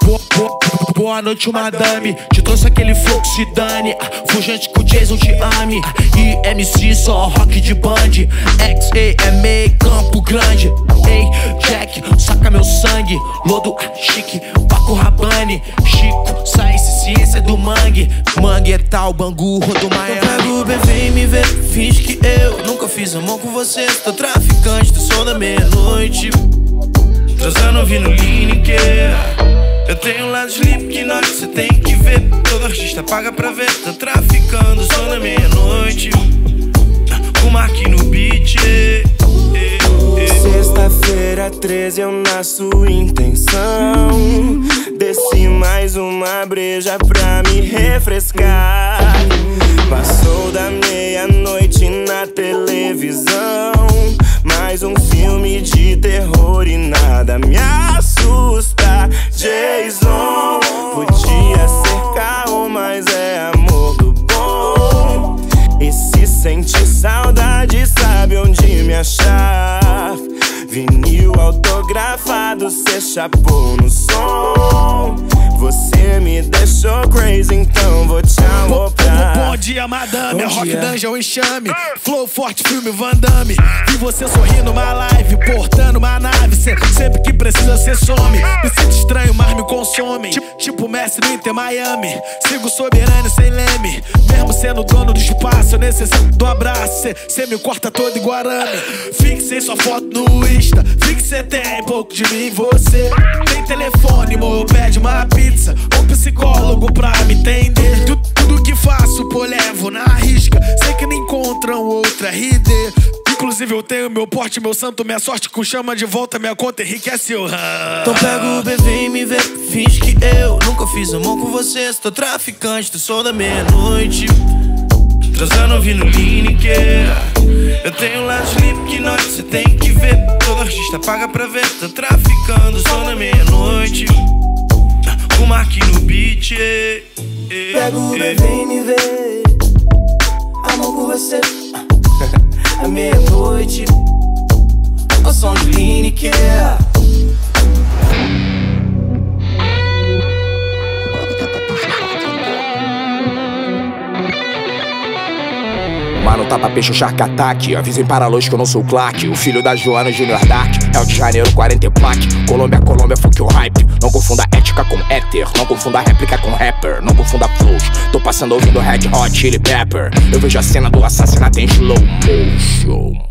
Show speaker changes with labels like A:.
A: Boa noite, madame. Te trouxe aquele flow que se dane. Fugente que o Jason te ame. E MC só rock de band. XAMA, Campo Grande. Ei, Jack, saca meu sangue. Lodo, chique, Paco Rabanne. Chico, Science, ciência do mangue. Manguetal, Bangu, do Miami.
B: Eu pego o bebê e me vê, finge que eu nunca fiz amor com você. Tô traficante do som da meia-noite, transando ouvindo Lineker. Eu tenho um lado Slipknot, cê tem que ver. Todo artista paga pra ver. Tô traficando som da meia-noite, com o Mark no beat.
C: Sexta-feira 13 eu na sua intenção. Desci mais uma breja pra me refrescar. Passou da meia-noite na televisão. Mais um filme de terror e nada me assusta. Jason, podia ser caô, mas é amor do bom. E se sente saudade, sabe onde me achar. Vinil autografado, cê chapou no som. Você me deixou crazy, então vou te aloprar.
A: Bom dia, madame, Rock Dungeon enxame. Flow forte, filme Van Damme. E você sorrindo numa live, portando uma nave. Sempre que precisa cê some. Me sinto estranho, mas me consome. Tipo Messi no Inter Miami. Sigo soberano sem leme. Mesmo sendo dono do espaço, eu necessito do abraço. Cê me corta todo em Guarani. Fixei sua foto no Insta. Fique cê tem pouco de mim e você. Tem telefone, mo, pede uma pizza. Um psicólogo pra me entender. Tudo que faço, pô, levo na risca. Sei que não encontram outra RD. Inclusive eu tenho meu porte, meu santo, minha sorte. Com chama de volta, minha conta enriqueceu.
B: Então pega o bebê e me vê, finge que eu nunca fiz amor com você. Tô traficante do som da meia-noite, transando ouvindo Lineker. Eu tenho um lado Slipknot, cê tem que ver. Todo artista paga pra ver. Tô traficando o som da meia-noite, com o Mark no beat.
C: Pega o bebê e me vê, amor com você. À meia-noite, ao som de Lineker.
D: Mano, tapa peixe, o Shark Attack. Avisem para a luz que eu não sou o Clark. O filho da Joana Junior Dark. Rio de Janeiro, 40 e plaque. Colômbia, fuck o hype. Não confunda ética com éter. Não confunda réplica com rapper. Não confunda flows. Tô passando ouvindo Red Hot Chili Pepper. Eu vejo a cena do assassinato em slow motion.